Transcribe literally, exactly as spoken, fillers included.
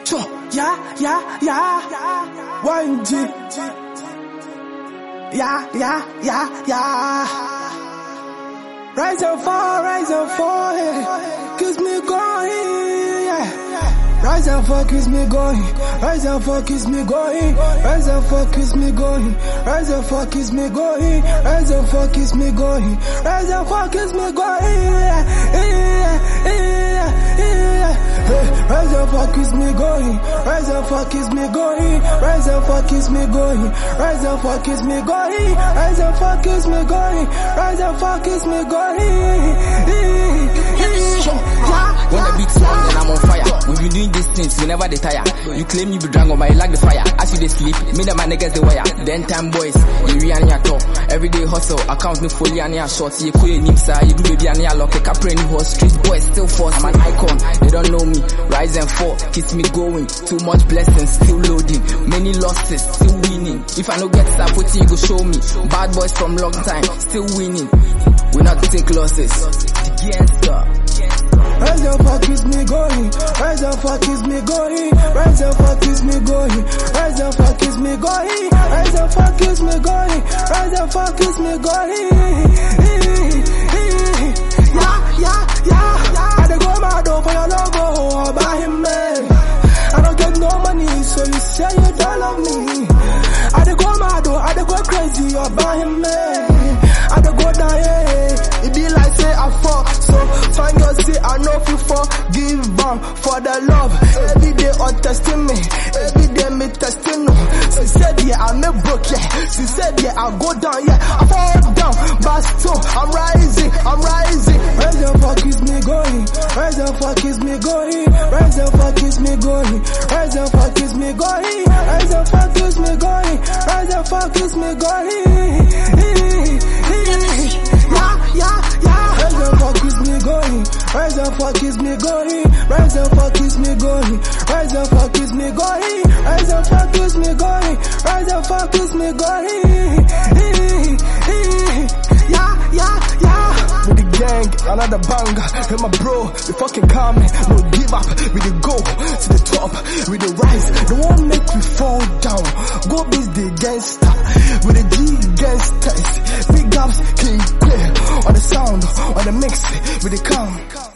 Yeah, yeah, yeah. One G. Yeah, yeah, yeah, yeah. Rise and fall, rise and fall, yeah. Kiss me going, yeah. Rise and fall, kiss me going. Rise and fall, kiss me going. Rise and fall, kiss me going. Rise and fall, kiss me going. Rise and fall, kiss me going. Rise and fall, kiss me going. Yeah, yeah, yeah, yeah. Rise and fall, kiss me going. Rise and fall, kiss me going. Rise and fall, kiss me going. Rise and fall, kiss me going. Rise and fall, kiss me going. Rise and fall, kiss me going. When the beat's on, then I'm on fire. We've been doing these things, we never they tire. You claim you be drunk, but you like the fire. As you they sleep, me and my niggas they wire. Then time boys, you re and your top. Everyday hustle, account me fully and your short. You quit nipsa, you do baby and your lock. A capri in horse, street boys still force. I'm an icon, they don't know me. Rise and fall, kiss me going. Too much blessings, still loading. Many losses, still winning. If I no get support, you go show me. Bad boys from long time, still winning. We not take losses. The gangster. Rise and fall, kiss me going. Rise and fall, kiss me going. Rise and fall, kiss me going. Rise and fall, kiss me going. Rise and fall, kiss me going. Rise and fall, kiss me going. Yeah, yeah, yeah. I dey go mad for your love, oh, buy him, man. I don't get no money, so you say you don't love me. I dey go mad, oh, I dey go crazy, oh, buy him, man. I dey go down, yeah. It be like say I fall, so find your see I know you for give up for the love. Every day on testing me, every day me testing no. She said yeah I'm a broke, yeah. She said yeah I go down, yeah I fall down, but still I'm rising, I'm rising. Rise and fall, kiss me going. Rise and fall, kiss me going. Rise and fall, kiss me going. Rise and fall, kiss me going. Rise and fall, kiss me going. Rise and fall, kiss me going. Yeah, yeah, yeah. Rise and fall, kiss me going. Rise and fall, kiss me going. Rise and fall, kiss me going. Rise and fall, kiss me going. Rise and fall, kiss me going. Rise and fall, kiss me going. Yeah, yeah, yeah. With the gang, another banger. Hey my bro, we fucking coming. No give up. We the go to the top. We the rise. Don't want make we fall down. Go be the gangster. With the G gangsters. Big ups, King Quay. On the sound, on the mix, with the calm.